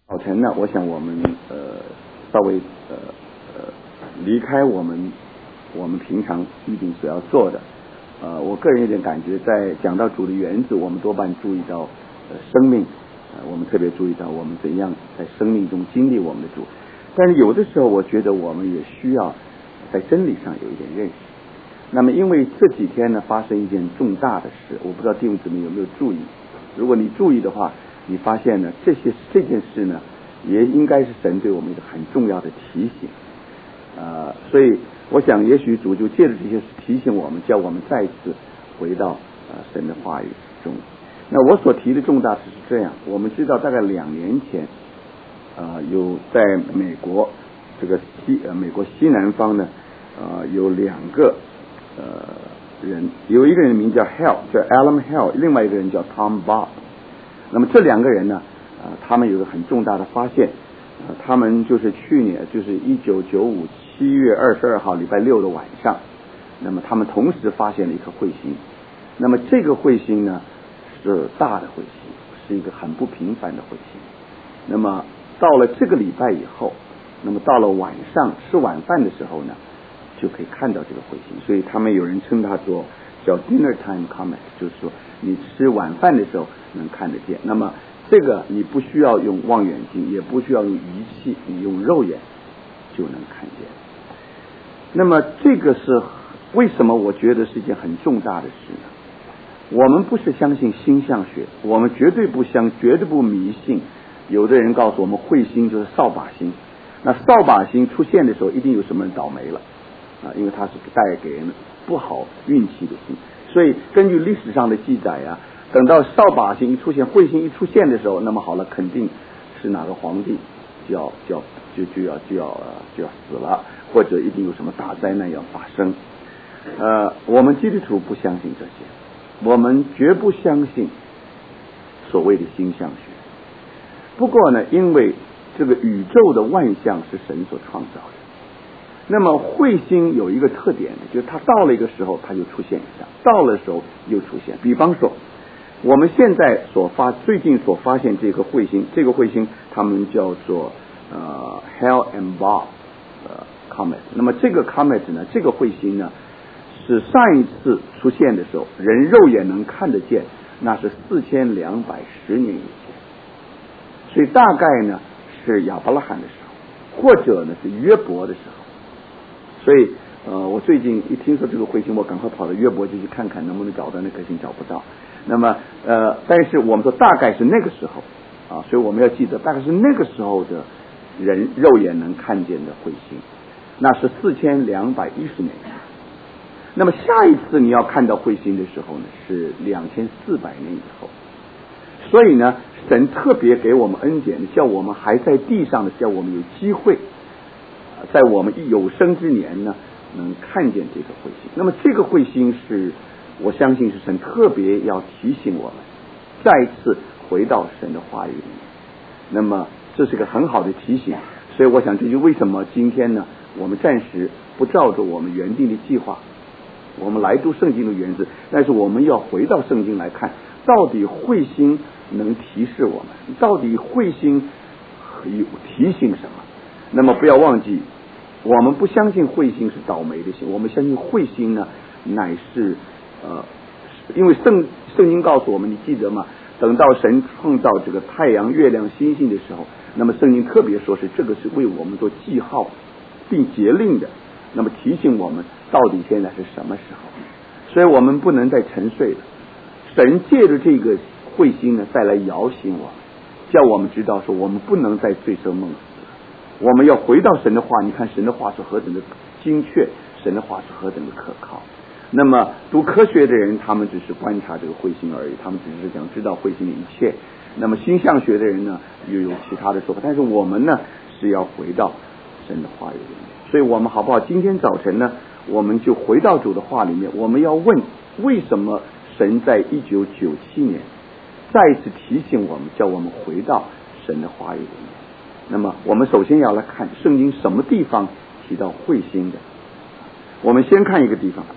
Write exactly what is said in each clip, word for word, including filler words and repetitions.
早晨呢，我想我们呃稍微呃呃离开我们我们平常一定所要做的，呃，我个人有点感觉，在讲到主的原则，我们多半注意到呃生命，呃，我们特别注意到我们怎样在生命中经历我们的主，但是有的时候我觉得我们也需要在真理上有一点认识。那么因为这几天呢发生一件重大的事，我不知道弟兄姊妹有没有注意，如果你注意的话，你发现呢这些这件事呢也应该是神对我们一个很重要的提醒，呃，所以我想也许主就借着这些事提醒我们，叫我们再次回到呃神的话语中。那我所提的重大事是这样，我们知道大概两年前呃有在美国这个西呃美国西南方呢呃有两个呃人，有一个人名叫 Hale 叫 Alan Hale， 另外一个人叫 Tom Bob。那么这两个人呢呃他们有个很重大的发现，呃他们就是去年就是一九九五七月二十二号礼拜六的晚上，那么他们同时发现了一颗彗星。那么这个彗星呢是大的彗星，是一个很不平凡的彗星。那么到了这个礼拜以后，那么到了晚上吃晚饭的时候呢就可以看到这个彗星，所以他们有人称它做叫 dinner time comet， 就是说你吃晚饭的时候能看得见。那么这个你不需要用望远镜，也不需要用仪器，你用肉眼就能看见。那么这个是为什么我觉得是一件很重大的事呢？我们不是相信星象学，我们绝对不相绝对不迷信有的人告诉我们彗星就是扫把星，那扫把星出现的时候一定有什么人倒霉了啊，因为它是带给人不好运气的星。所以根据历史上的记载啊，等到扫把星一出现，彗星一出现的时候，那么好了，肯定是哪个皇帝就要就要就就要就要就要死了，或者一定有什么大灾难要发生。呃，我们基督徒不相信这些，我们绝不相信所谓的星象学。不过呢，因为这个宇宙的万象是神所创造的，那么彗星有一个特点，就是它到了一个时候它就出现一下，到了时候又出现。比方说我们现在所发最近所发现这个彗星，这个彗星他们叫做呃 Hale and Bopp 呃 Comet。那么这个 Comet 呢，这个彗星呢是上一次出现的时候人肉眼能看得见，那是四千两百十年以前，所以大概呢是亚伯拉罕的时候，或者呢是约伯的时候。所以呃，我最近一听说这个彗星，我赶快跑到约伯就去看看能不能找到那颗星，找不到。那么呃，但是我们说大概是那个时候啊，所以我们要记得大概是那个时候的人肉眼能看见的彗星，那是四千两百一十年。那么下一次你要看到彗星的时候呢，是两千四百年以后。所以呢，神特别给我们恩典，叫我们还在地上的，叫我们有机会在我们有生之年呢能看见这个彗星。那么这个彗星是我相信是神特别要提醒我们再次回到神的话语里面，那么这是个很好的提醒。所以我想这就为什么今天呢我们暂时不照着我们原定的计划我们来读圣经的原则，但是我们要回到圣经来看，到底彗星能提示我们，到底彗星有提醒什么。那么不要忘记，我们不相信彗星是倒霉的星，我们相信彗星呢乃是呃，因为圣圣经告诉我们，你记得吗？等到神创造这个太阳、月亮、星星的时候，那么圣经特别说是这个是为我们做记号并节令的，那么提醒我们到底现在是什么时候。所以我们不能再沉睡了，神借着这个彗星呢再来摇醒我们，叫我们知道说我们不能再醉生梦死，我们要回到神的话。你看神的话是何等的精确，神的话是何等的可靠。那么读科学的人他们只是观察这个彗星而已，他们只是想知道彗星的一切。那么星象学的人呢又有其他的说法，但是我们呢是要回到神的话语里面。所以我们好不好今天早晨呢我们就回到主的话里面，我们要问为什么神在一九九七年再一次提醒我们，叫我们回到神的话语里面。那么我们首先要来看圣经什么地方提到彗星的。我们先看一个地方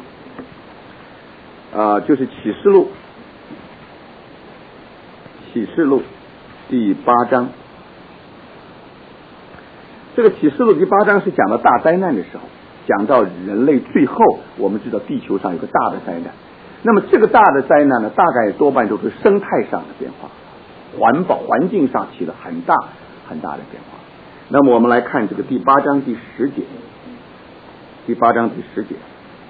呃，就是启示录启示录第八章这个启示录第八章是讲到大灾难的时候，讲到人类最后，我们知道地球上有个大的灾难。那么这个大的灾难呢，大概多半都是生态上的变化，环保环境上起了很大很大的变化。那么我们来看这个第八章第十节，第八章第十节，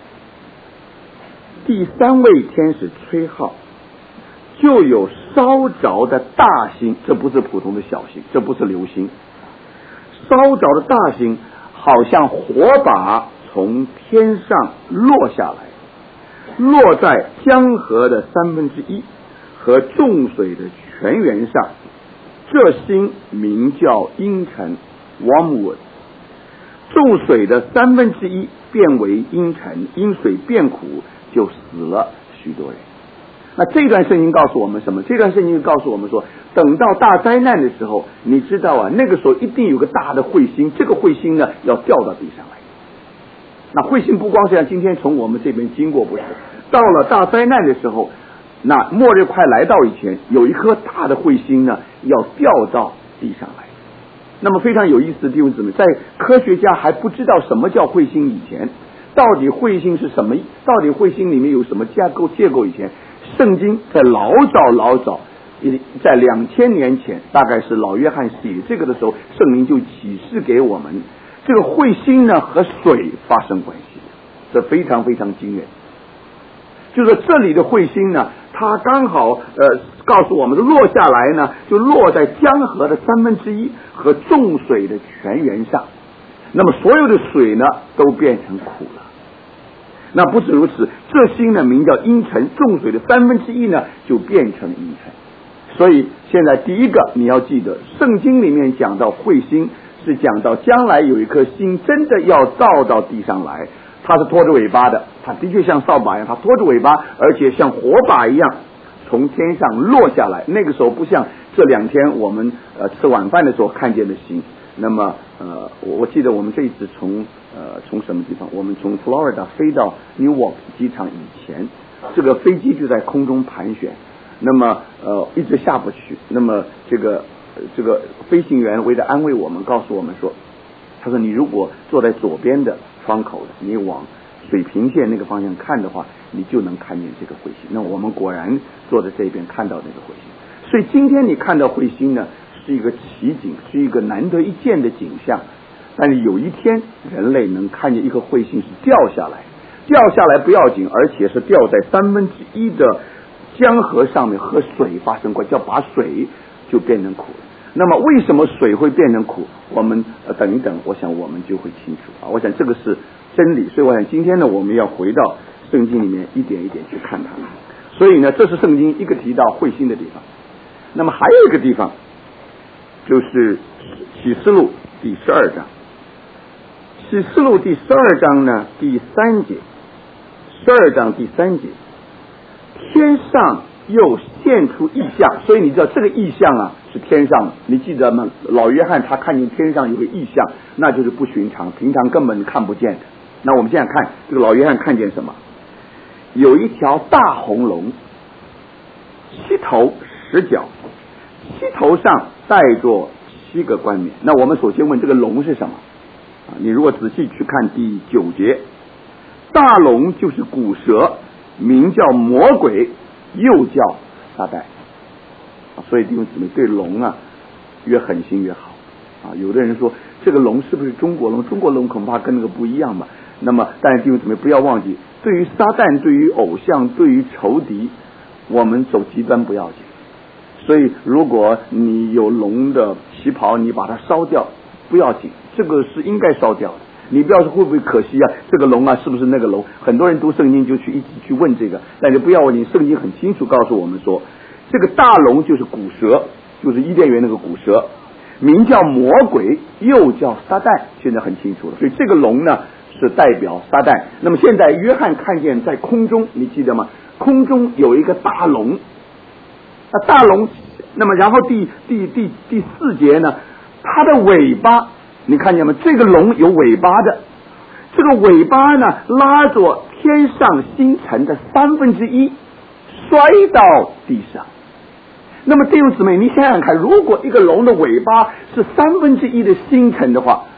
第三位天使吹号，就有烧着的大星，这不是普通的小星，这不是流星，烧着的大星好像火把从天上落下来，落在江河的三分之一和众水的泉源上。这星名叫阴沉 Wormwood， 众水的三分之一变为阴沉，因水变苦，就死了许多人。那这段圣经告诉我们什么？这段圣经告诉我们说，等到大灾难的时候，你知道啊，那个时候一定有个大的彗星，这个彗星呢要掉到地上来。那彗星不光是像今天从我们这边经过，不是，到了大灾难的时候，那末日快来到以前，有一颗大的彗星呢要掉到地上来。那么非常有意思的弟兄姊妹，在科学家还不知道什么叫彗星以前，到底彗星是什么，到底彗星里面有什么架构结构以前，圣经在老早老早在两千年前，大概是老约翰写这个的时候，圣灵就启示给我们，这个彗星呢和水发生关系，这非常非常惊人。就是这里的彗星呢，它刚好呃告诉我们，落下来呢就落在江河的三分之一和众水的泉源上，那么所有的水呢都变成苦了。那不止如此，这星呢名叫阴沉，众水的三分之一呢就变成阴沉。所以现在第一个你要记得，圣经里面讲到彗星是讲到将来有一颗星真的要照到地上来，它是拖着尾巴的，它的确像扫把一样，它拖着尾巴，而且像火把一样从天上落下来。那个时候不像这两天我们呃吃晚饭的时候看见的星。那么呃我我记得我们这一次从呃从什么地方，我们从 Florida 飞到 Newark 机场以前，这个飞机就在空中盘旋，那么呃一直下不去。那么这个这个飞行员为了安慰我们，告诉我们说，他说你如果坐在左边的窗口的，你往水平线那个方向看的话，你就能看见这个彗星。那我们果然坐在这边看到那个彗星。所以今天你看到彗星呢，是一个奇景，是一个难得一见的景象。但是有一天人类能看见一颗彗星是掉下来，掉下来不要紧，而且是掉在三分之一的江河上面，和水发生关系，叫把水就变成苦了。那么为什么水会变成苦？我们、呃、等一等，我想我们就会清楚啊。我想这个是真理，所以我想今天呢，我们要回到圣经里面一点一点去看它。所以呢，这是圣经一个提到彗星的地方。那么还有一个地方，就是启示录第十二章。启示录第十二章呢，第三节，十二章第三节，天上又现出异象。所以你知道这个异象啊是天上的，你记得吗？老约翰他看见天上有个异象，那就是不寻常，平常根本看不见的。那我们现在看这个老约翰看见什么？有一条大红龙，七头十角，七头上带着七个冠冕。那我们首先问这个龙是什么？你如果仔细去看第九节，大龙就是古蛇，名叫魔鬼，又叫撒旦。所以弟兄姊妹对龙啊越狠心越好啊。有的人说这个龙是不是中国龙？中国龙恐怕跟那个不一样吧。那么但是弟兄姊妹不要忘记，对于撒旦，对于偶像，对于仇敌，我们走极端不要紧。所以如果你有龙的旗袍，你把它烧掉不要紧，这个是应该烧掉的。你不要说会不会可惜啊，这个龙啊是不是那个龙？很多人读圣经就去一直去问这个，但是不要问，你圣经很清楚告诉我们说，这个大龙就是古蛇，就是伊甸园那个古蛇，名叫魔鬼，又叫撒旦，现在很清楚了。所以这个龙呢是代表撒旦。那么现在约翰看见在空中，你记得吗？空中有一个大龙，那大龙，那么然后第第第第四节呢，它的尾巴你看见吗？这个龙有尾巴的，这个尾巴呢拉着天上星辰的三分之一摔到地上。那么弟兄姊妹，你想想看，如果一个龙的尾巴是三分之一的星辰的话，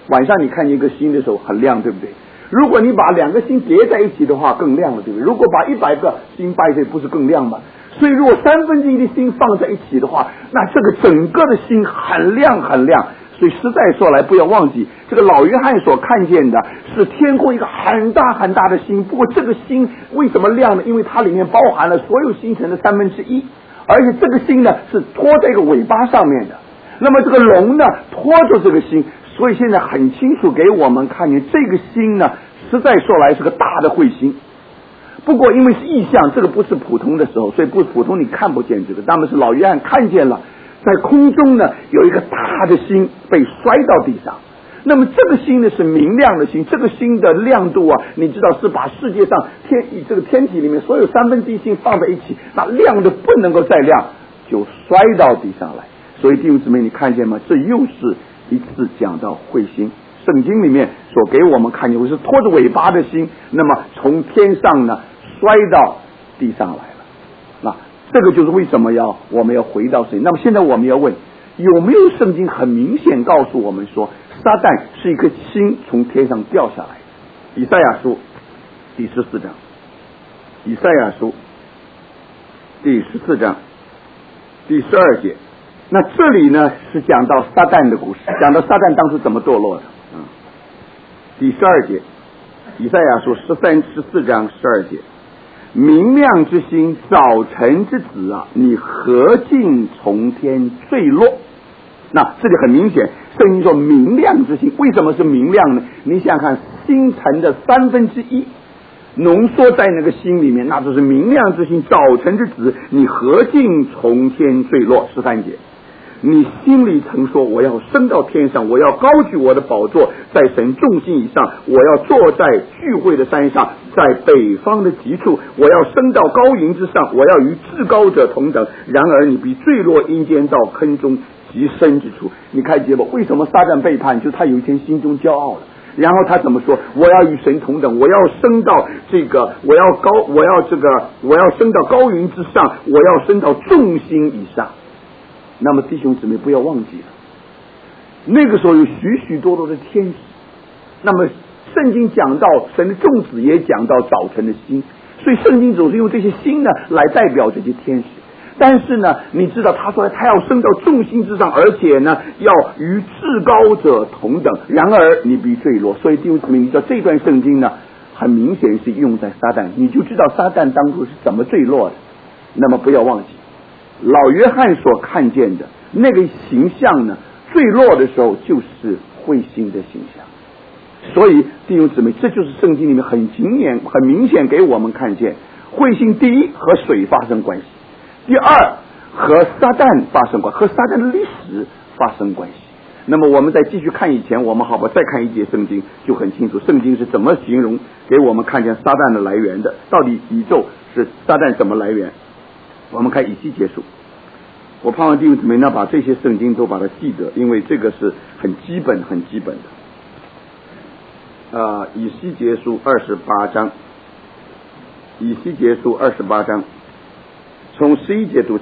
晚上你看见一个星的时候很亮，对不对？如果你把两个星叠在一起的话更亮了，对不对？如果把一百个星摆在不是更亮吗？所以如果三分之一的星放在一起的话，那这个整个的星很亮很亮。所以实在说来，不要忘记这个老约翰所看见的是天空一个很大很大的星。不过这个星为什么亮呢？因为它里面包含了所有星辰的三分之一，而且这个星呢是拖在一个尾巴上面的。那么这个龙呢拖着这个星，所以现在很清楚给我们看见这个星呢，实在说来是个大的彗星。不过因为是异象，这个不是普通的时候，所以不普通你看不见这个。那么是老约翰看见了，在空中呢有一个大的星被摔到地上。那么这个星呢是明亮的星，这个星的亮度啊，你知道是把世界上天这个天体里面所有三分之一星放在一起，那亮的不能够再亮，就摔到地上来。所以弟兄姊妹，你看见吗？这又是一次讲到彗星。圣经里面所给我们看见，我是拖着尾巴的星，那么从天上呢摔到地上来了。那这个就是为什么要我们要回到神。那么现在我们要问，有没有圣经很明显告诉我们说撒旦是一颗星从天上掉下来？以赛亚书第十四章，以赛亚书第十四章第十二节。那这里呢是讲到撒旦的故事，讲到撒旦当初怎么堕落的。嗯，第十二节，以赛亚书十三十四章十二节，明亮之星，早晨之子啊，你何竟从天坠落？那这里很明显，圣经说明亮之星，为什么是明亮呢？你想想看，星辰的三分之一浓缩在那个星里面，那就是明亮之星，早晨之子，你何竟从天坠落？十三节，你心里曾说，我要升到天上，我要高举我的宝座在神众星以上，我要坐在聚会的山上，在北方的极处，我要升到高云之上，我要与至高者同等。然而你必坠落阴间，到坑中极深之处。你看见吧？为什么撒旦背叛？就是他有一天心中骄傲了，然后他怎么说？我要与神同等，我要升到这个，我要高，我要这个，我要升到高云之上，我要升到众星以上。那么弟兄姊妹不要忘记了，那个时候有许许多多的天使。那么圣经讲到神的众子，也讲到早晨的星，所以圣经总是用这些星呢来代表这些天使。但是呢，你知道他说他要升到众星之上，而且呢要与至高者同等，然而你必坠落。所以弟兄姊妹，你知道这段圣经呢很明显是用在撒旦，你就知道撒旦当初是怎么坠落的。那么不要忘记老约翰所看见的那个形象呢，坠落的时候就是彗星的形象。所以弟兄姊妹，这就是圣经里面很明显很明显给我们看见，彗星第一和水发生关系，第二和撒旦发生关系，和撒旦的历史发生关系。那么我们在继续看以前，我们好吧再看一节圣经就很清楚，圣经是怎么形容给我们看见撒旦的来源的，到底宇宙是撒旦怎么来源。我们看以西结书，我盼望弟兄姊妹呢把这些圣经都把它记得，因为这个是很基本很基本的。呃，以西结书二十八章，以西结书二十八章从十一节读起。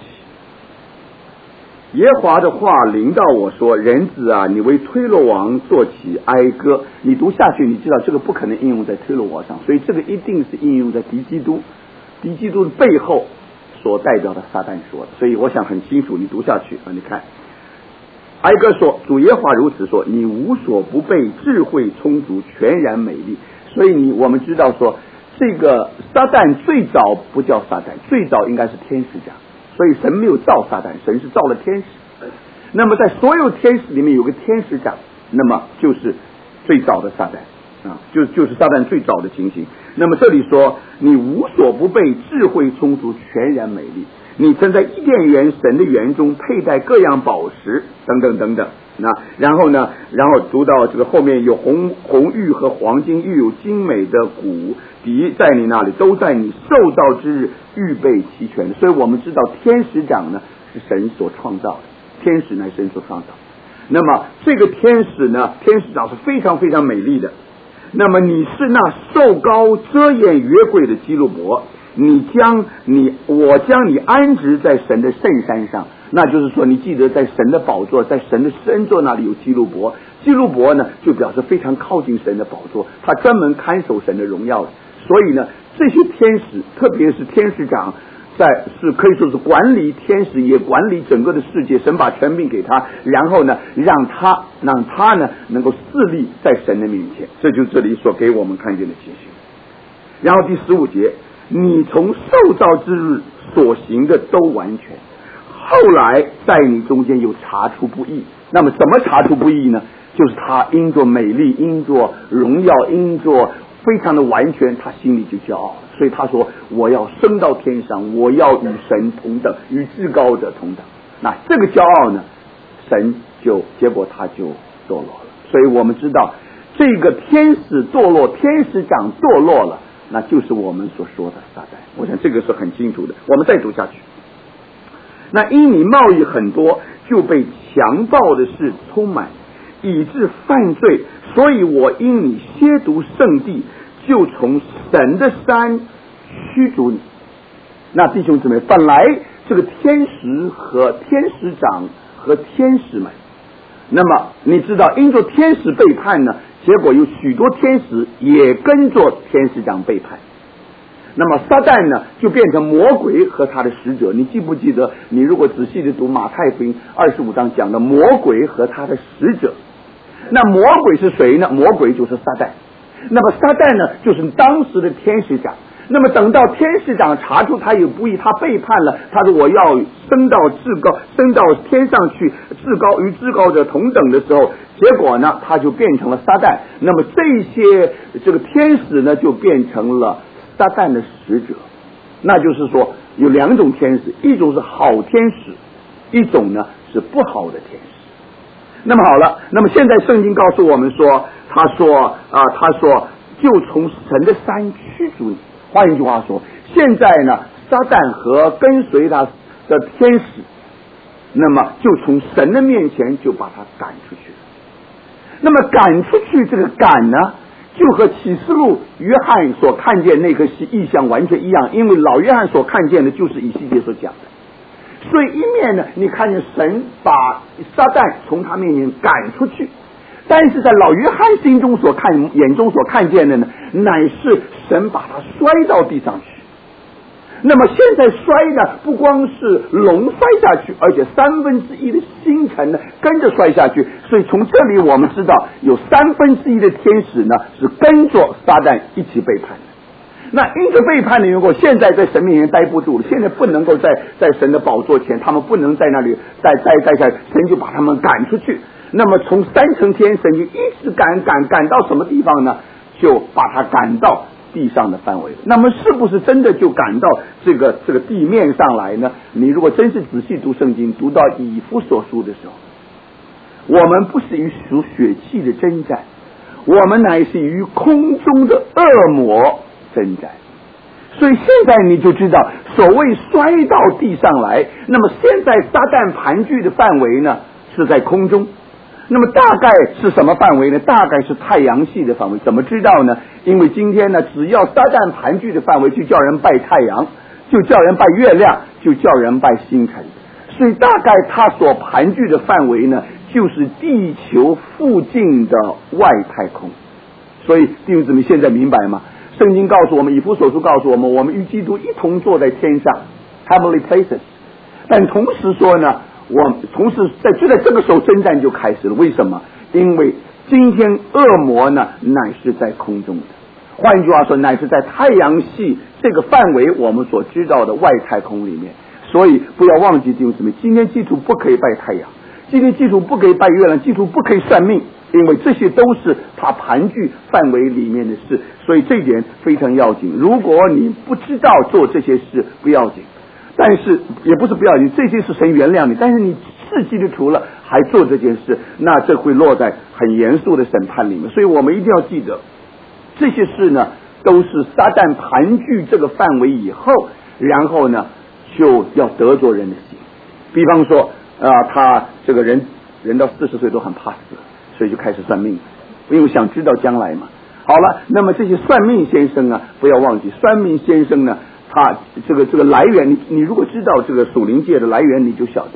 耶和华的话临到我说，人子啊，你为推罗王作起哀歌。你读下去，你知道这个不可能应用在推罗王上，所以这个一定是应用在敌基督，敌基督的背后所代表的撒旦说的。所以我想很清楚，你读下去啊，你看哀歌说，主耶和华如此说，你无所不备，智慧充足，全然美丽。所以你我们知道说，这个撒旦最早不叫撒旦，最早应该是天使长。所以神没有造撒旦，神是造了天使。那么在所有天使里面有个天使长，那么就是最早的撒旦啊，就就是撒旦最早的情形。那么这里说，你无所不备，智慧充足，全然美丽。你曾在伊甸园神的园中佩戴各样宝石，等等等等。那然后呢，然后读到这个后面有红红玉和黄金，又有精美的骨笛在你那里，都在你受造之日预备齐全的。所以我们知道天使长呢是神所创造的，天使乃神所创造。那么这个天使呢，天使长是非常非常美丽的。那么你是那受膏遮掩约柜的基路伯，你将你我将你安置在神的圣山上。那就是说，你记得在神的宝座，在神的圣座那里有基路伯， 基路伯呢就表示非常靠近神的宝座，他专门看守神的荣耀的。所以呢，这些天使，特别是天使长，在是可以说是管理天使，也管理整个的世界。神把权柄给他，然后呢，让他让他呢能够侍立在神的面前。这就是这里所给我们看见的情形。然后第十五节，你从受造之日所行的都完全，后来在你中间又查出不义。那么怎么查出不义呢？就是他因着美丽，因着荣耀，因着非常的完全，他心里就骄傲了。所以他说，我要升到天上，我要与神同等，与至高者同等。那这个骄傲呢，神就结果他就堕落了。所以我们知道，这个天使堕落，天使长堕落了，那就是我们所说的撒旦。我想这个是很清楚的。我们再读下去。那因你贸易很多，就被强暴的事充满，以致犯罪，所以我因你亵渎圣地，就从神的山驱逐你。那弟兄姊妹，本来这个天使和天使长和天使们，那么你知道，因着天使背叛呢，结果有许多天使也跟着天使长背叛。那么撒旦呢，就变成魔鬼和他的使者。你记不记得？你如果仔细的读马太福音二十五章讲的魔鬼和他的使者，那魔鬼是谁呢？魔鬼就是撒旦。那么撒旦呢，就是当时的天使长。那么等到天使长查出他有不义，他背叛了，他说我要升到至高，升到天上去，至高与至高者同等的时候，结果呢，他就变成了撒旦。那么这些这个天使呢，就变成了撒旦的使者。那就是说有两种天使，一种是好天使，一种呢是不好的天使。那么好了，那么现在圣经告诉我们说，他说啊，他说就从神的山驱逐你。换一句话说，现在呢，撒旦和跟随他的天使，那么就从神的面前就把他赶出去了。那么赶出去，这个赶呢，就和启示录约翰所看见那个意象完全一样，因为老约翰所看见的就是以西结所讲的。所以一面呢，你看见神把撒旦从他面前赶出去，但是在老约翰心中所看眼中所看见的呢，乃是神把他摔到地上去。那么现在摔的不光是龙摔下去，而且三分之一的星辰呢跟着摔下去。所以从这里我们知道，有三分之一的天使呢是跟着撒旦一起背叛的。那因着背叛的缘故，现在在神面前待不住了，现在不能够在在神的宝座前，他们不能在那里待待待下，神就把他们赶出去。那么从三层天，神就一直赶赶赶到什么地方呢？就把他赶到地上的范围。那么是不是真的就赶到这个这个地面上来呢？你如果真是仔细读圣经，读到以弗所书的时候，我们不是与属血气的征战，我们乃是与空中的恶魔征战。所以现在你就知道，所谓摔到地上来，那么现在撒旦盘踞的范围呢是在空中。那么大概是什么范围呢？大概是太阳系的范围。怎么知道呢？因为今天呢，只要撒旦盘踞的范围，就叫人拜太阳，就叫人拜月亮，就叫人拜星辰。所以大概它所盘踞的范围呢，就是地球附近的外太空。所以弟兄姊妹现在明白吗？圣经告诉我们，以弗所书告诉我们，我们与基督一同坐在天上 heavenly places。 但同时说呢，我同时在就在这个时候征战就开始了。为什么？因为今天恶魔呢乃是在空中的，换一句话说，乃是在太阳系这个范围我们所知道的外太空里面。所以不要忘记弟兄姊妹，今天基督不可以拜太阳，今天基督不可以拜月亮，基督不可以算命，因为这些都是他盘踞范围里面的事。所以这一点非常要紧。如果你不知道做这些事不要紧，但是也不是不要紧，这些是神原谅你，但是你自己的除了还做这件事，那这会落在很严肃的审判里面。所以我们一定要记得，这些事呢都是撒旦盘踞这个范围以后，然后呢就要得着人的心。比方说啊、呃，他这个人人到四十岁都很怕死，所以就开始算命，因为想知道将来嘛。好了，那么这些算命先生啊，不要忘记，算命先生呢，他这个这个来源，你你如果知道这个属灵界的来源，你就晓得，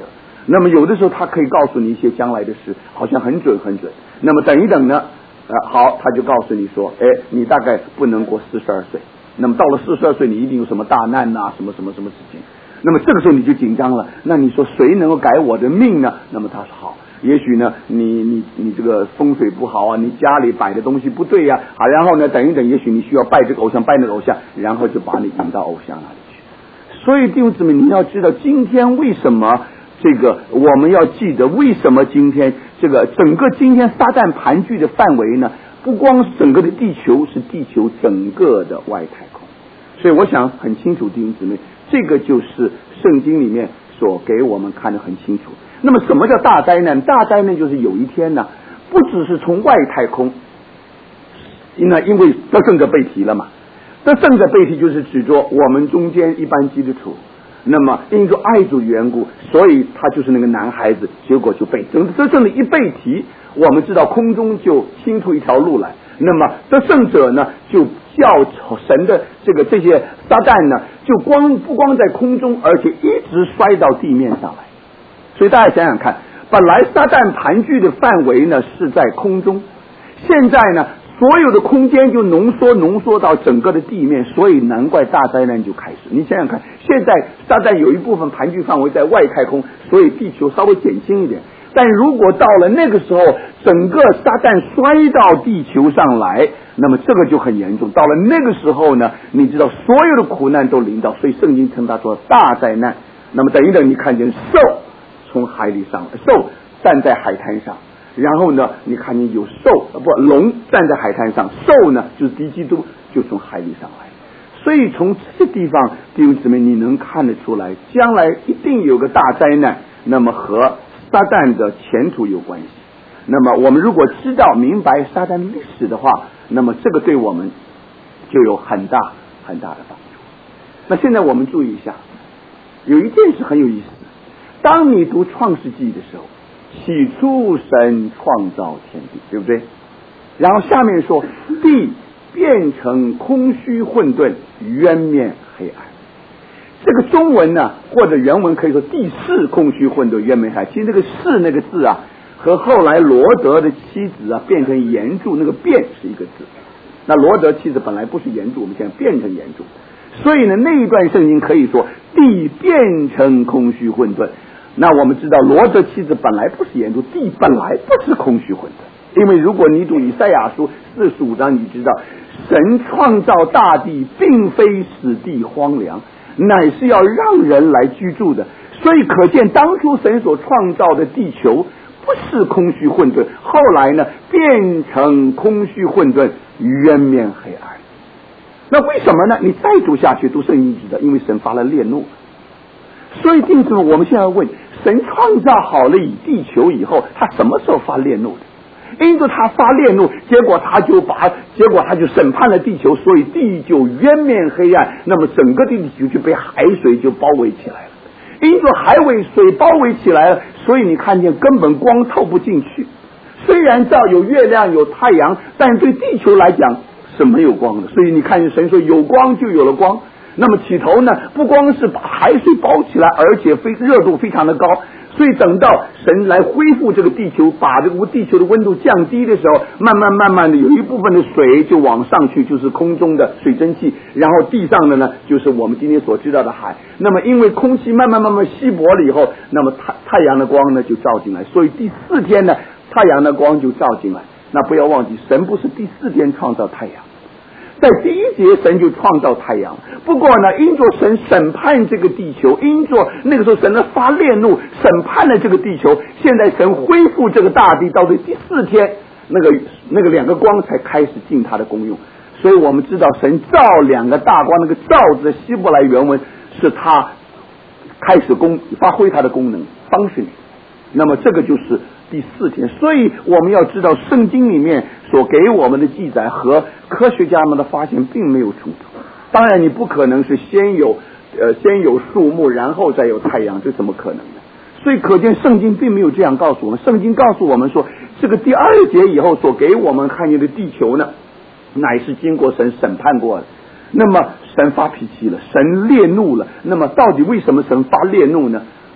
那么有的时候他可以告诉你一些将来的事，好像很准很准。那么等一等呢，呃，好，他就告诉你说，哎，你大概不能过四十二岁。那么到了四十二岁，你一定有什么大难呐、啊，什么什么什么事情。那么这个时候你就紧张了。那你说谁能够改我的命呢？那么他说好，也许呢，你你你这个风水不好啊，你家里摆的东西不对呀、啊，好，然后呢，等一等，也许你需要拜这个偶像，拜那个偶像，然后就把你引到偶像那里去。所以弟兄姊妹，你要知道，今天为什么这个我们要记得，为什么今天这个整个今天撒旦盘踞的范围呢？不光整个的地球，是地球整个的外太空。所以我想很清楚，弟兄姊妹，这个就是圣经里面所给我们看得很清楚。那么什么叫大灾难？大灾难就是有一天呢，不只是从外太空，那因为得胜者被提了嘛，得胜者被提就是指着我们中间一般基督徒，那么因着爱主缘故，所以他就是那个男孩子，结果就被得胜的一被提，我们知道空中就清出一条路来。那么得胜者呢，就叫神的这个这些撒旦呢，就光不光在空中，而且一直摔到地面上来。所以大家想想看，本来撒旦盘踞的范围呢是在空中，现在呢所有的空间就浓缩浓缩到整个的地面，所以难怪大灾难就开始。你想想看，现在撒旦有一部分盘踞范围在外太空，所以地球稍微减轻一点。但如果到了那个时候，整个撒旦摔到地球上来，那么这个就很严重。到了那个时候呢，你知道所有的苦难都临到，所以圣经称它说大灾难。那么等一等，你看见兽从海里上来，兽站在海滩上，然后呢，你看见有兽不龙站在海滩上，兽呢就是敌基督，就从海里上来。所以从这个地方，弟兄姊妹，你能看得出来，将来一定有个大灾难，那么和撒旦的前途有关系。那么我们如果知道明白撒旦历史的话，那么这个对我们就有很大很大的帮助。那现在我们注意一下，有一件事很有意思。当你读创世纪的时候，起初神创造天地，对不对？然后下面说地变成空虚混沌，渊面黑暗。这个中文呢，或者原文可以说地势空虚混沌，渊面黑暗。其实那个势那个字啊，和后来罗德的妻子啊变成岩柱那个变是一个字。那罗德妻子本来不是岩柱，我们现在变成岩柱。所以呢，那一段圣经可以说地变成空虚混沌。那我们知道罗德妻子本来不是岩柱，地本来不是空虚混沌。因为如果你读以赛亚书四十五章，你知道神创造大地并非使地荒凉，乃是要让人来居住的。所以可见当初神所创造的地球不是空虚混沌，后来呢变成空虚混沌，渊面黑暗。那为什么呢？你再读下去读圣经知道，因为神发了烈怒。所以定住我们现在问，神创造好了以地球以后，他什么时候发烈怒的？因着他发烈怒，结果他就把结果他就审判了地球，所以地就渊面黑暗，那么整个地球就被海水就包围起来了。因着海尾水包围起来了，所以你看见根本光透不进去。虽然照有月亮有太阳，但对地球来讲是没有光的。所以你看见神说有光就有了光。那么起头呢，不光是把海水包起来，而且非热度非常的高。所以等到神来恢复这个地球，把这个地球的温度降低的时候，慢慢慢慢的有一部分的水就往上去，就是空中的水蒸气，然后地上的呢就是我们今天所知道的海。那么因为空气慢慢慢慢稀薄了以后，那么太太阳的光呢就照进来，所以第四天呢太阳的光就照进来。那不要忘记，神不是第四天创造太阳，在第一节神就创造太阳。不过呢，因着神审判这个地球，因着那个时候神的发烈怒审判了这个地球，现在神恢复这个大地，到了第四天，那个那个两个光才开始尽它的功用。所以我们知道神造两个大光，那个造字希伯来原文是他开始功发挥它的功能 function。那么这个就是第四天。所以我们要知道圣经里面所给我们的记载和科学家们的发现并没有冲突。当然你不可能是先有呃先有树木然后再有太阳，这怎么可能呢？所以可见圣经并没有这样告诉我们。圣经告诉我们说，这个第二节以后所给我们看见的地球呢，乃是经过神审判过的。那么神发脾气了，神烈怒了。那么到底为什么神发烈怒呢？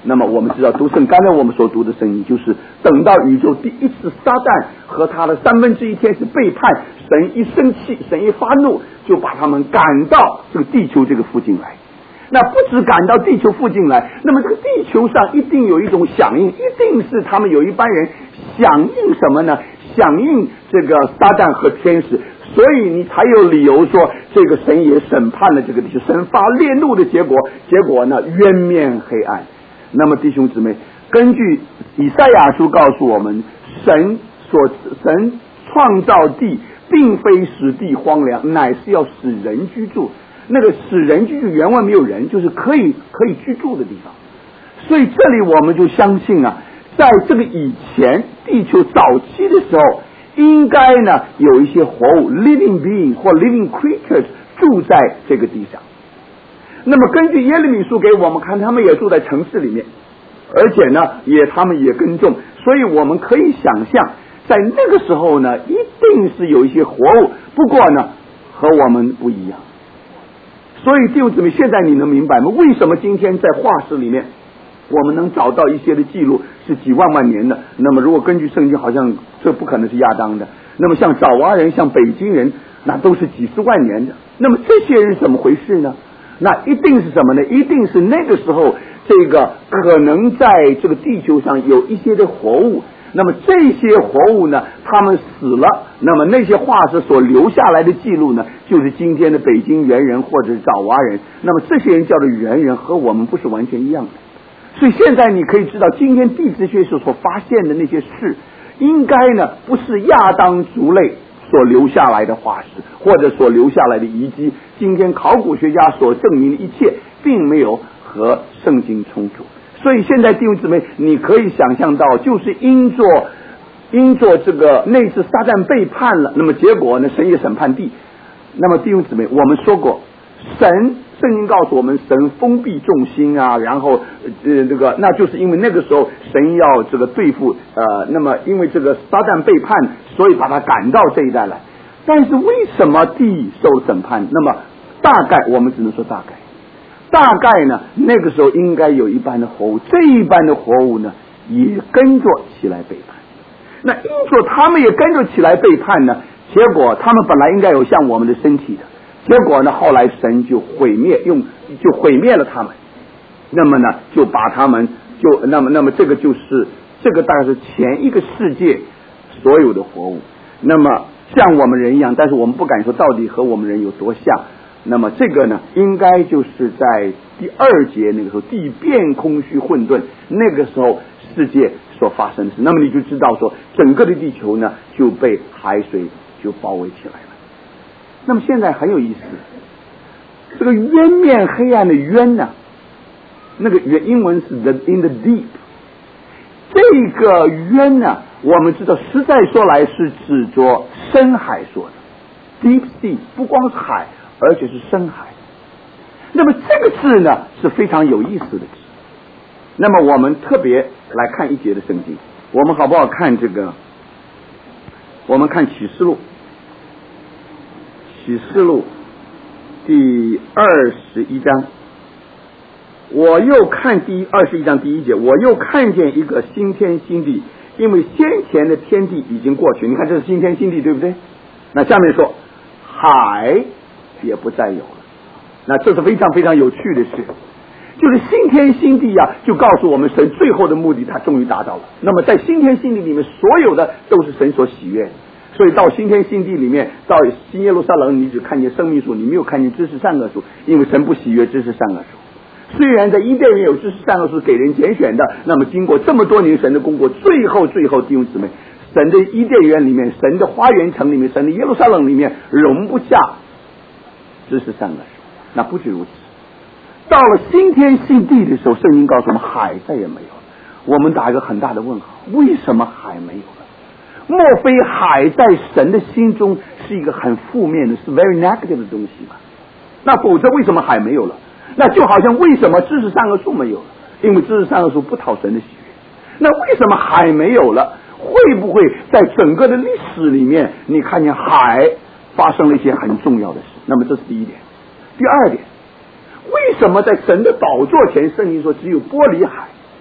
那么我们知道读圣，刚才我们所读的圣经，就是等到宇宙第一次撒旦和他的三分之一天使背叛，神一生气，神一发怒，就把他们赶到这个地球这个附近来。那不止赶到地球附近来，那么这个地球上一定有一种响应，一定是他们有一班人响应什么呢？响应这个撒旦和天使，所以你才有理由说这个神也审判了这个地球，神发烈怒的结果，结果呢渊面黑暗。那么弟兄姊妹，根据以赛亚书告诉我们，神所神创造地并非使地荒凉，乃是要使人居住。那个使人居住原文没有人，就是可以可以居住的地方。所以这里我们就相信啊，在这个以前地球早期的时候，应该呢有一些活物 living being 或 living creatures 住在这个地上。那么根据耶利米书给我们看，他们也住在城市里面，而且呢也他们也耕种，所以我们可以想象在那个时候呢一定是有一些活物，不过呢和我们不一样。所以弟兄姊妹，现在你能明白吗？为什么今天在化石里面我们能找到一些的记录是几万万年的？那么如果根据圣经，好像这不可能是亚当的。那么像爪哇人，像北京人，那都是几十万年的。那么这些人怎么回事呢？那一定是什么呢？一定是那个时候这个可能在这个地球上有一些的活物，那么这些活物呢他们死了，那么那些化石所留下来的记录呢，就是今天的北京猿人或者是爪哇人。那么这些人叫做猿人，和我们不是完全一样的。所以现在你可以知道，今天地质学所所发现的那些事，应该呢不是亚当族类所留下来的化石，或者所留下来的遗迹。今天考古学家所证明的一切并没有和圣经冲突。所以现在弟兄姊妹，你可以想象到，就是因着因着这个那次撒旦背叛了，那么结果呢神也审判地。那么弟兄姊妹，我们说过，神圣经告诉我们，神封闭众心啊，然后呃这个那就是因为那个时候神要这个对付呃，那么因为这个撒旦背叛，所以把他赶到这一代来。但是为什么地受审判？那么大概我们只能说大概，大概呢那个时候应该有一般的活物，这一般的活物呢也跟着起来背叛。那因着他们也跟着起来背叛呢，结果他们本来应该有像我们的身体的，结果呢后来神就毁灭，用就毁灭了他们。那么呢就把他们就那么那么这个就是这个大概是前一个世界所有的活物，那么像我们人一样，但是我们不敢说到底和我们人有多像。那么这个呢应该就是在第二节那个时候，地变空虚混沌，那个时候世界所发生的事。那么你就知道说整个的地球呢就被海水就包围起来了。那么现在很有意思，这个渊面黑暗的渊呢，那个原英文是 the in the deep， 这个渊呢我们知道实在说来是指着深海说的 deep sea， 不光是海，而且是深海。那么这个字呢是非常有意思的字。那么我们特别来看一节的圣经，我们好不好看这个？我们看启示录，启示录第二十一章。我又看第二十一章第一节，我又看见一个新天新地，因为先前的天地已经过去。你看这是新天新地，对不对？那下面说海也不再有了。那这是非常非常有趣的事，就是新天新地啊，就告诉我们神最后的目的他终于达到了。那么在新天新地里面，所有的都是神所喜悦的。所以到新天新地里面，到新耶路撒冷，你只看见生命树，你没有看见知识善恶树，因为神不喜悦知识善恶树。虽然在伊甸园有知识善恶树给人拣选的，那么经过这么多年神的工作，最后最后弟兄姊妹，神的伊甸园里面，神的花园城里面，神的耶路撒冷里面容不下知识善恶树。那不止如此，到了新天新地的时候，圣经告诉我们海再也没有了。我们打一个很大的问号，为什么海没有了？莫非海在神的心中是一个很负面的，是 very negative 的东西吗？那否则为什么海没有了？那就好像为什么知识善恶树没有了？因为知识善恶树不讨神的喜悦。那为什么海没有了？会不会在整个的历史里面，你看见海发生了一些很重要的事？那么这是第一点。第二点，为什么在神的宝座前，圣经说只有玻璃海？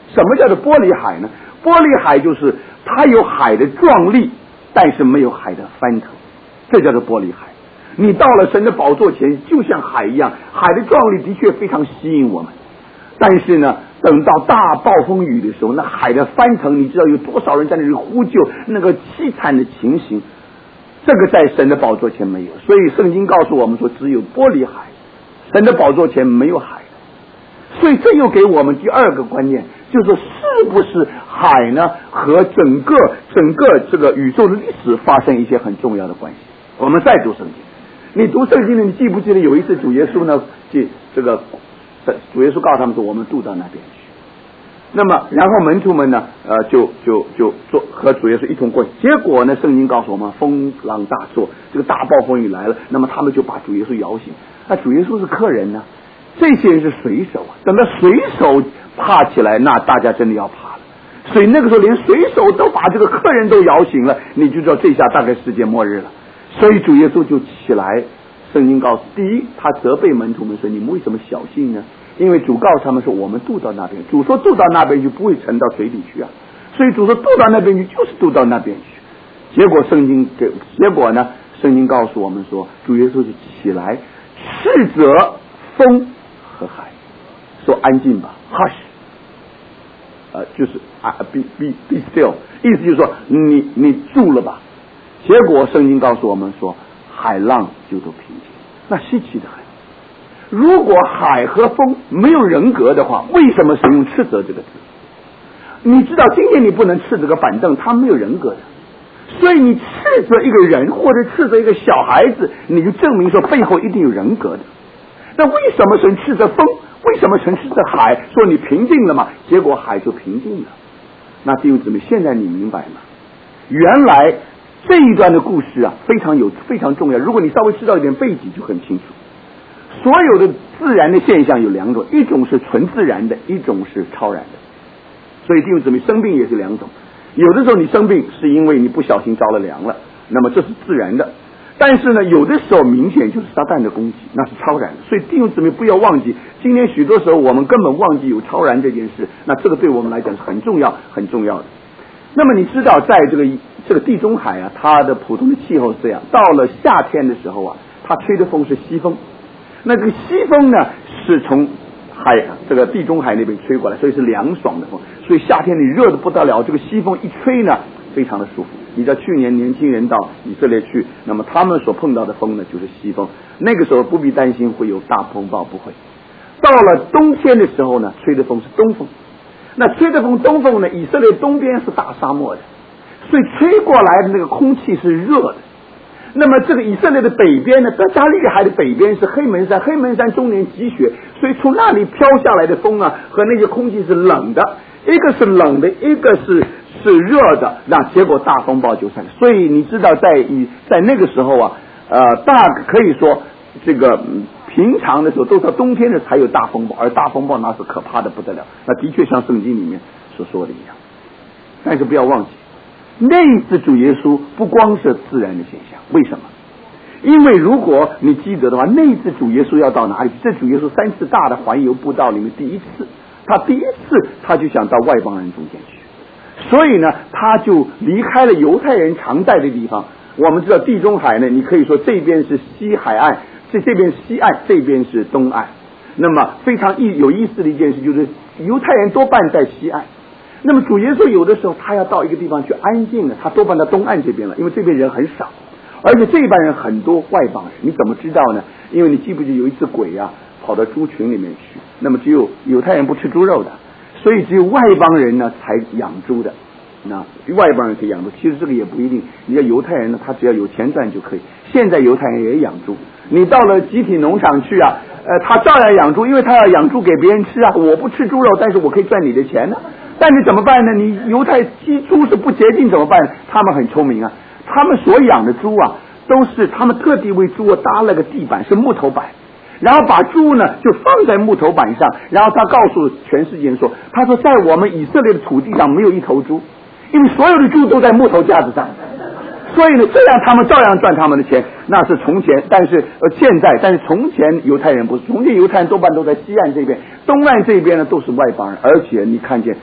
什么叫做玻璃海呢？玻璃海就是它有海的壮丽，但是没有海的翻腾，这叫做玻璃海。你到了神的宝座前，就像海一样，海的壮丽的确非常吸引我们，但是呢，等到大暴风雨的时候，那海的翻腾，你知道有多少人在那里呼救，那个凄惨的情形，这个在神的宝座前没有。所以圣经告诉我们说，只有玻璃海，神的宝座前没有海。所以这又给我们第二个观念，就是是不是海呢和整个整个这个宇宙的历史发生一些很重要的关系。我们再读圣经，你读圣经呢，你记不记得有一次主耶稣呢，这这个主耶稣告诉他们说，我们渡到那边去。那么然后门徒们呢呃就就就做和主耶稣一同过去。结果呢，圣经告诉我们风浪大作，这个大暴风雨来了，那么他们就把主耶稣摇醒。那主耶稣是客人呢，这些人是水手啊，等到水手怕起来，那大家真的要怕了。所以那个时候连水手都把这个客人都摇醒了，你就知道这下大概世界末日了。所以主耶稣就起来，圣经告诉，第一，他责备门徒们说，你们为什么小信呢？因为主告诉他们说，我们渡到那边，主说渡到那边就不会沉到水里去啊，所以主说渡到那边去就是渡到那边去。结果圣经给结果呢，圣经告诉我们说，主耶稣就起来斥责风和海，说安静吧 ，hush， 呃，就是啊 ，be be be still， 意思就是说你你住了吧。结果圣经告诉我们说，海浪就都平静，那稀奇的很。如果海和风没有人格的话，为什么使用斥责这个字？你知道今天你不能斥责个板凳，他没有人格的，所以你斥责一个人或者斥责一个小孩子，你就证明说背后一定有人格的。那为什么神斥责风？为什么神斥责海？说你平静了嘛？结果海就平静了。那弟兄姊妹，现在你明白吗？原来这一段的故事啊，非常有非常重要。如果你稍微知道一点背景，就很清楚。所有的自然的现象有两种，一种是纯自然的，一种是超然的。所以弟兄姊妹，生病也是两种。有的时候你生病是因为你不小心着了凉了，那么这是自然的。但是呢，有的时候明显就是撒旦的攻击，那是超然的。所以弟兄姊妹不要忘记，今天许多时候我们根本忘记有超然这件事，那这个对我们来讲是很重要很重要的。那么你知道，在这个这个地中海啊，它的普通的气候是这样，到了夏天的时候啊，它吹的风是西风，那这个西风呢是从海这个地中海那边吹过来，所以是凉爽的风。所以夏天你热的不得了，这个西风一吹呢，非常的舒服。你知道去年年轻人到以色列去，那么他们所碰到的风呢就是西风，那个时候不必担心会有大风暴，不会。到了冬天的时候呢，吹的风是东风。那吹的风东风呢，以色列东边是大沙漠的，所以吹过来的那个空气是热的。那么这个以色列的北边呢，加利海的北边是黑门山，黑门山终年积雪，所以从那里飘下来的风啊，和那些空气是冷的，一个是冷的，一个是是热的，那结果大风暴就上来。所以你知道在以在那个时候啊，呃，大可以说这个平常的时候都到冬天的才有大风暴，而大风暴那是可怕的不得了，那的确像圣经里面所说的一样。但是不要忘记，那一次主耶稣不光是自然的现象，为什么？因为如果你记得的话，那一次主耶稣要到哪里去？这主耶稣三次大的环游布道里面第一次，他第一次他就想到外邦人中间去，所以呢他就离开了犹太人常在的地方。我们知道地中海呢，你可以说这边是西海岸，这这边是西岸，这边是东岸。那么非常意有意思的一件事就是，犹太人多半在西岸。那么主耶稣有的时候他要到一个地方去安静了，他多半到东岸这边了，因为这边人很少，而且这一班人很多外邦人。你怎么知道呢？因为你记不记得有一只鬼啊跑到猪群里面去，那么只有犹太人不吃猪肉的，所以只有外邦人呢才养猪的。那外邦人可以养猪，其实这个也不一定。你要犹太人呢，他只要有钱赚就可以。现在犹太人也养猪，你到了集体农场去啊，呃，他照样养猪，因为他要养猪给别人吃啊。我不吃猪肉，但是我可以赚你的钱呢。但是怎么办呢？你犹太鸡猪是不洁净怎么办？他们很聪明啊，他们所养的猪啊，都是他们特地为猪搭了个地板，是木头板。然后把猪呢就放在木头板上，然后他告诉全世界人说，他说在我们以色列的土地上没有一头猪，因为所有的猪都在木头架子上，所以呢这样他们照样赚他们的钱。那是从前，但是呃现在，但是从前犹太人不是，从前犹太人多半都在西岸这边，东岸这边呢都是外邦人。而且你看见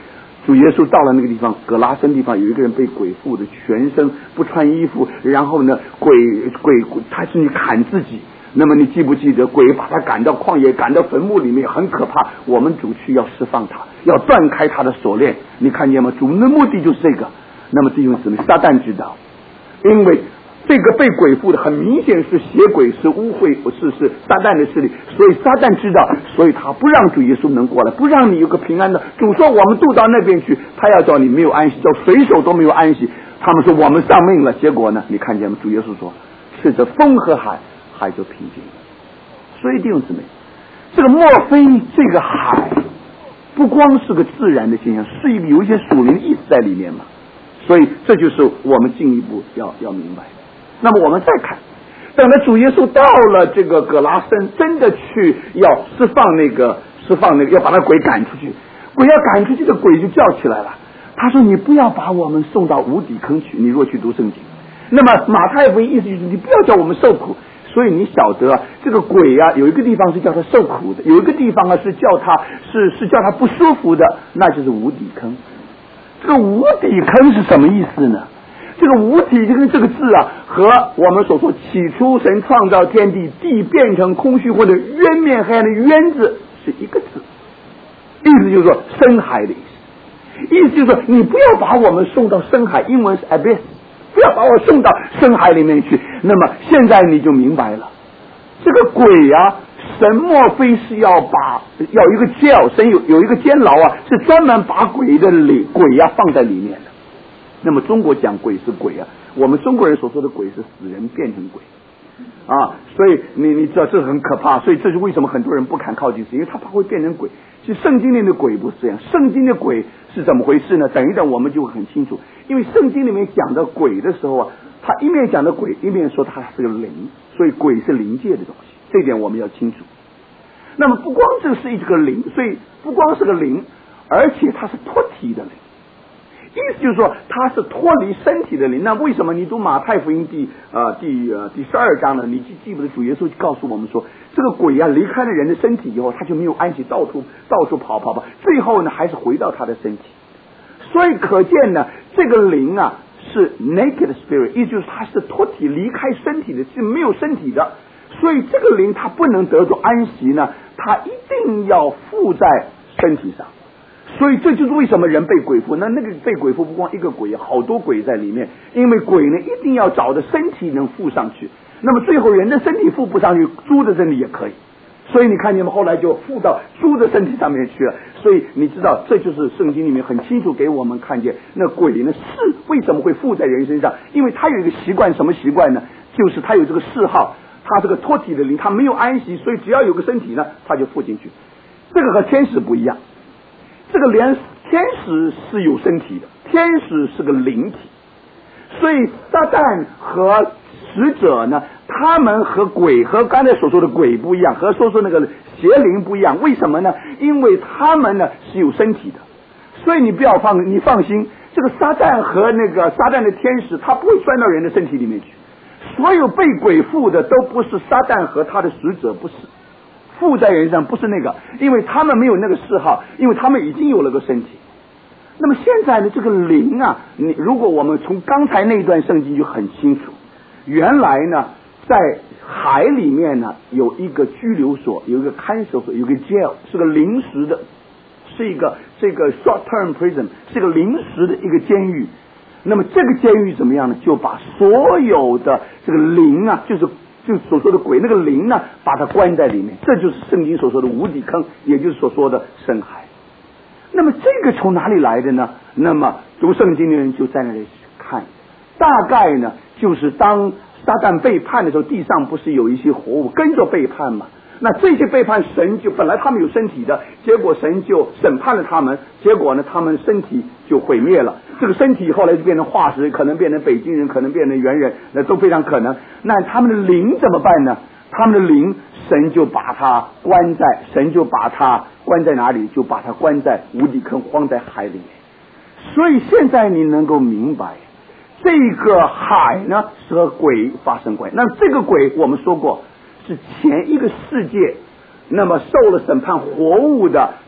主耶稣到了那个地方，葛拉森地方有一个人被鬼附的，全身不穿衣服，然后呢，鬼鬼他是你砍自己。那么你记不记得鬼把他赶到旷野，赶到坟墓里面，很可怕。我们主去要释放他，要断开他的锁链。你看见吗？主的目的就是这个。那么弟兄姊妹，撒旦知道，因为这个被鬼附的很明显是邪鬼，是污秽，是是撒旦的势力，所以撒旦知道，所以他不让主耶稣能过来，不让你有个平安的。主说我们渡到那边去，他要叫你没有安息，叫水手都没有安息。他们说我们丧命了，结果呢？你看见吗？主耶稣说，是这风和海，海就平静了。所以弟兄姊妹，这个莫非这个海不光是个自然的现象，是一个有一些属灵的意思在里面嘛？所以这就是我们进一步要要明白。那么我们再看，等到主耶稣到了这个葛拉森，真的去要释放那个释放那个要把那鬼赶出去，鬼要赶出去，这鬼就叫起来了。他说：“你不要把我们送到无底坑去。”你若去读圣经，那么马太福音意思就是你不要叫我们受苦。所以你晓得啊，这个鬼啊，有一个地方是叫他受苦的，有一个地方啊是叫他是是叫他不舒服的，那就是无底坑。这个无底坑是什么意思呢？这个无底坑这个字啊，和我们所说起初神创造天地，地变成空虚或者渊面黑暗的渊字是一个字，意思就是说深海的意思。意思就是说你不要把我们送到深海，英文是 abyss， 不要把我送到深海里面去。那么现在你就明白了，这个鬼啊，神莫非是要把要一个 jail， 神有有一个监牢啊，是专门把鬼的里鬼啊放在里面的。那么中国讲鬼是鬼啊，我们中国人所说的鬼是死人变成鬼啊，所以你你知道这很可怕，所以这是为什么很多人不敢靠近神，因为他怕会变成鬼。其实圣经里的鬼不是这样，圣经的鬼是怎么回事呢？等一等我们就会很清楚，因为圣经里面讲的鬼的时候啊，他一面讲的鬼，一面说他是个灵，所以鬼是灵界的东西，这点我们要清楚。那么不光这是一个灵，所以不光是个灵，而且它是脱体的灵。意思就是说它是脱离身体的灵。那为什么你读马太福音第呃第呃第十二章呢？你记记不得主耶稣告诉我们说，这个鬼啊离开了人的身体以后，他就没有安息，到处到处跑跑跑，最后呢还是回到他的身体。所以可见呢，这个灵啊是 naked spirit， 意思就是它是脱体离开身体的，是没有身体的。所以这个灵它不能得着安息呢，它一定要附在身体上。所以这就是为什么人被鬼附，那那个被鬼附不光一个鬼，好多鬼在里面，因为鬼呢一定要找的身体能附上去，那么最后人的身体附不上去，猪的身体也可以，所以你看见吗？后来就附到猪的身体上面去了。所以你知道这就是圣经里面很清楚给我们看见，那鬼呢是为什么会附在人身上，因为他有一个习惯，什么习惯呢？就是他有这个嗜好，他这个脱体的灵，他没有安息，所以只要有个身体呢他就附进去。这个和天使不一样，这个连天使是有身体的，天使是个灵体，所以撒旦和使者呢，他们和鬼和刚才所说的鬼不一样，和说说那个邪灵不一样。为什么呢？因为他们呢是有身体的，所以你不要放你放心，这个撒旦和那个撒旦的天使，他不会钻到人的身体里面去。所有被鬼附的都不是撒旦和他的使者，不是附在人上，不是那个，因为他们没有那个嗜好，因为他们已经有了个身体。那么现在呢，这个灵啊，你如果我们从刚才那段圣经就很清楚，原来呢在海里面呢有一个拘留所，有一个看守所，有一个 jail， 是个临时的，是一个这个 short term prison， 是个临时的一个监狱。那么这个监狱怎么样呢？就把所有的这个灵啊，就是就所说的鬼，那个灵呢，把它关在里面，这就是圣经所说的无底坑，也就是所说的深海。那么这个从哪里来的呢？那么读圣经的人就在那里看，大概呢就是当撒旦背叛的时候，地上不是有一些活物跟着背叛吗？那这些背叛神就本来他们有身体的，结果神就审判了他们，结果呢他们身体就毁灭了，这个身体后来就变成化石，可能变成北京人，可能变成猿人，那都非常可能。那他们的灵怎么办呢？他们的灵神就把它关在神就把它关在哪里？就把它关在无底坑，荒在海里面。所以现在你能够明白，这个海呢是和鬼发生关系。那这个鬼我们说过是前一个世界，那么受了审判活物的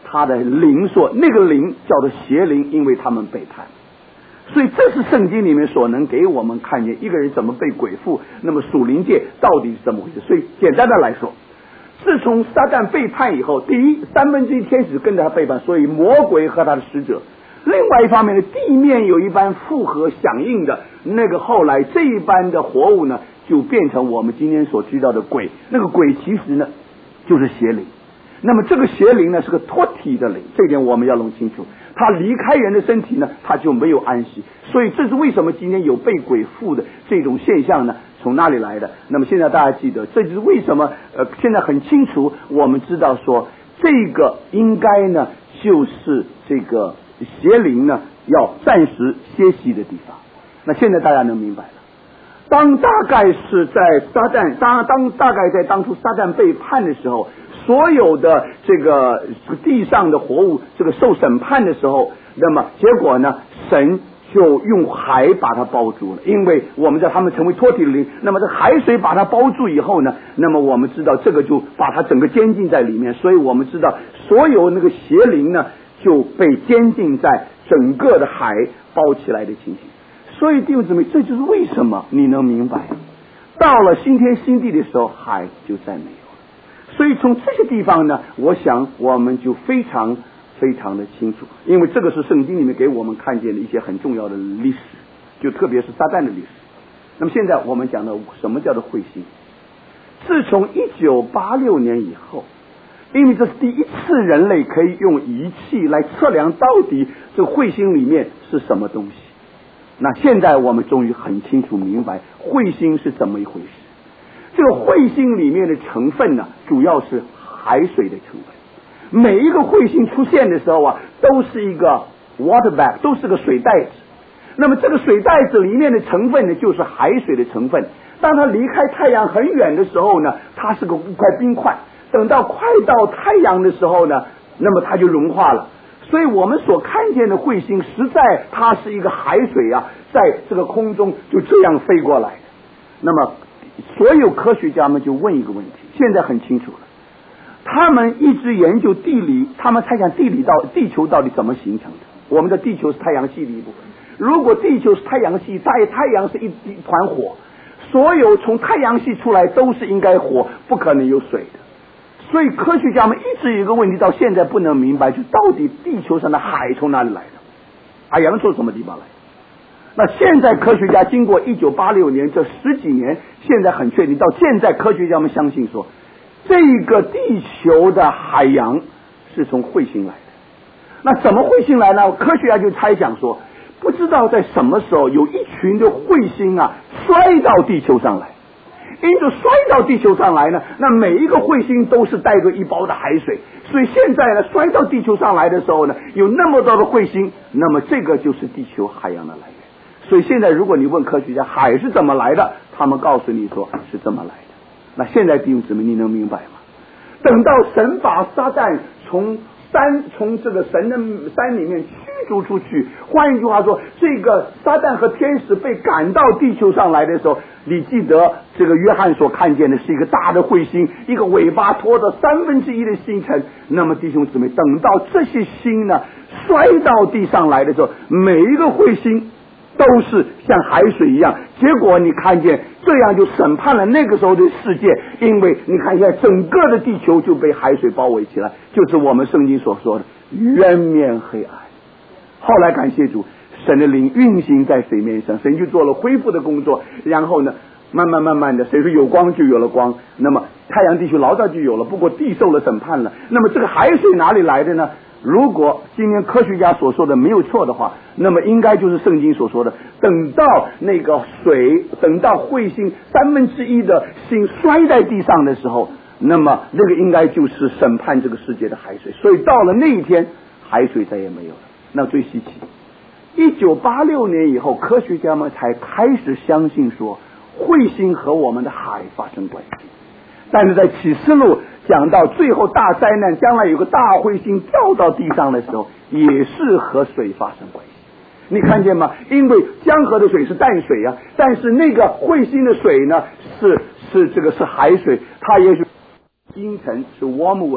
他的灵说，那个灵叫做邪灵，因为他们背叛。所以这是圣经里面所能给我们看见一个人怎么被鬼附，那么属灵界到底是怎么回事。所以简单的来说，自从撒旦背叛以后，第一，三分之一天使跟着他背叛，所以魔鬼和他的使者。另外一方面呢，地面有一般复合响应的那个，后来这一般的活物呢，就变成我们今天所知道的鬼。那个鬼其实呢，就是邪灵。那么这个邪灵呢，是个脱体的灵，这点我们要弄清楚。他离开人的身体呢，他就没有安息。所以这是为什么今天有被鬼附的这种现象呢？从哪里来的？那么现在大家记得，这就是为什么呃，现在很清楚，我们知道说这个应该呢，就是这个邪灵呢要暂时歇息的地方。那现在大家能明白了。当大概是在撒旦当当大概在当初撒旦背叛的时候，所有的这个地上的活物这个受审判的时候，那么结果呢，神就用海把它包住了，因为我们知道他们成为脱体的灵，那么这海水把它包住以后呢，那么我们知道这个就把它整个监禁在里面，所以我们知道所有那个邪灵呢就被监禁在整个的海包起来的情形。所以弟兄姊妹，这就是为什么你能明白，到了新天新地的时候，海就再没有了。所以从这些地方呢，我想我们就非常非常的清楚，因为这个是圣经里面给我们看见的一些很重要的历史，就特别是撒旦的历史。那么现在我们讲到什么叫做彗星。自从一九八六年以后，因为这是第一次人类可以用仪器来测量到底这个彗星里面是什么东西。那现在我们终于很清楚明白彗星是怎么一回事。这个彗星里面的成分呢，主要是海水的成分。每一个彗星出现的时候啊，都是一个 water bag， 都是个水袋子。那么这个水袋子里面的成分呢，就是海水的成分。当它离开太阳很远的时候呢，它是个一块冰块。等到快到太阳的时候呢，那么它就融化了。所以我们所看见的彗星，实在它是一个海水啊，在这个空中就这样飞过来的。那么所有科学家们就问一个问题，现在很清楚了。他们一直研究地理，他们猜想地理到地球到底怎么形成的。我们的地球是太阳系的一部分，如果地球是太阳系，太太阳是一一团火，所有从太阳系出来都是应该火，不可能有水的。所以科学家们一直有一个问题，到现在不能明白，就到底地球上的海从哪里来的，海洋从什么地方来的。那现在科学家经过一九八六年这十几年，现在很确定，到现在科学家们相信说，这个地球的海洋是从彗星来的。那怎么彗星来呢？科学家就猜想说，不知道在什么时候有一群的彗星啊摔到地球上来，因此摔到地球上来呢，那每一个彗星都是带着一包的海水，所以现在呢摔到地球上来的时候呢，有那么多的彗星，那么这个就是地球海洋的来源。所以现在如果你问科学家海是怎么来的，他们告诉你说是这么来的。那现在弟兄姊妹，你能明白吗？等到神把撒旦从山从这个神的山里面驱逐出去，换一句话说，这个撒旦和天使被赶到地球上来的时候，你记得这个约翰所看见的是一个大的彗星，一个尾巴拖着三分之一的星辰。那么弟兄姊妹，等到这些星呢摔到地上来的时候，每一个彗星都是像海水一样，结果你看见这样就审判了那个时候的世界，因为你看现在整个的地球就被海水包围起来，就是我们圣经所说的渊面黑暗。后来感谢主，神的灵运行在水面上，神就做了恢复的工作，然后呢慢慢慢慢的，谁说有光就有了光，那么太阳地球老早就有了，不过地受了审判了。那么这个海水哪里来的呢？如果今天科学家所说的没有错的话，那么应该就是圣经所说的，等到那个水，等到彗星三分之一的星摔在地上的时候，那么那个应该就是审判这个世界的海水。所以到了那一天，海水再也没有了。那最稀奇，一九八六年以后，科学家们才开始相信说彗星和我们的海发生关系。但是在启示录讲到最后大灾难，将来有个大彗星掉到地上的时候，也是和水发生关系。你看见吗？因为江河的水是淡水啊，但是那个彗星的水呢，是是这个是海水，它也是星辰是 wormwood，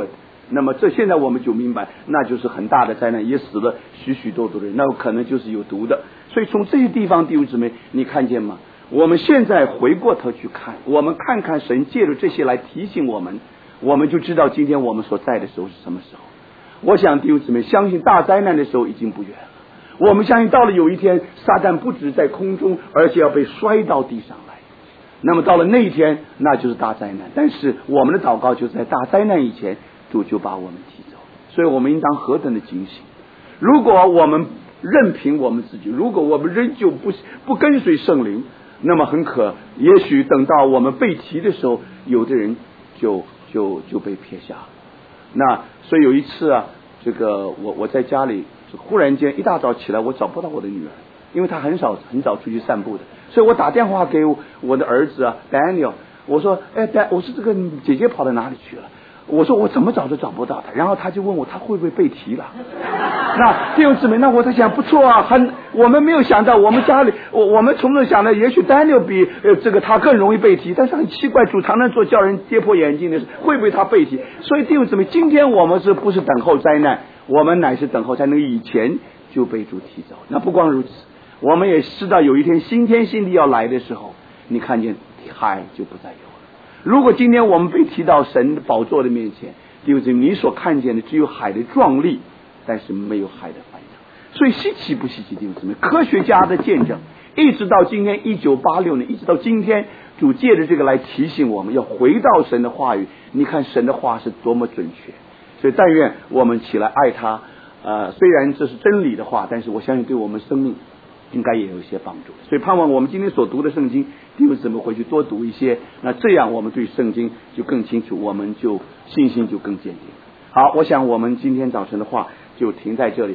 那么这现在我们就明白，那就是很大的灾难，也死了许许多多的人，那可能就是有毒的。所以从这些地方，弟兄姊妹，你看见吗？我们现在回过头去看，我们看看神借着这些来提醒我们，我们就知道今天我们所在的时候是什么时候。我想弟兄姊妹，相信大灾难的时候已经不远了。我们相信到了有一天，撒旦不止在空中，而且要被摔到地上来。那么到了那一天，那就是大灾难。但是我们的祷告就是在大灾难以前，主就把我们提走。所以我们应当何等的警醒！如果我们任凭我们自己，如果我们仍旧不不跟随圣灵，那么很可，也许等到我们被提的时候，有的人就就就被撇下了。那所以有一次啊，这个我我在家里忽然间一大早起来，我找不到我的女儿，因为她很少很早出去散步的，所以我打电话给我的儿子啊 Daniel， 我说哎，我说这个姐姐跑到哪里去了？我说我怎么找都找不到他，然后他就问我他会不会被提了。那弟兄姊妹，那我在想不错啊，很我们没有想到，我们家里我我们从头想的，也许Daniel比呃这个他更容易被提，但是很奇怪，主常常做叫人跌破眼镜的是会不会他被提。所以弟兄姊妹，今天我们是不是等候灾难？我们乃是等候灾难以前就被主提走。那不光如此，我们也知道有一天新天新地要来的时候，你看见海就不再有。如果今天我们被提到神宝座的面前，弟兄姊妹，你所看见的只有海的壮丽，但是没有海的繁盛。所以稀奇不稀奇，弟兄姊妹？科学家的见证，一直到今天一九八六年，一直到今天，主借着这个来提醒我们要回到神的话语。你看神的话是多么准确，所以但愿我们起来爱他。呃，虽然这是真理的话，但是我相信对我们生命应该也有一些帮助。所以盼望我们今天所读的圣经，弟兄姊妹回去多读一些，那这样我们对圣经就更清楚，我们就信心就更坚定。好，我想我们今天早晨的话就停在这里。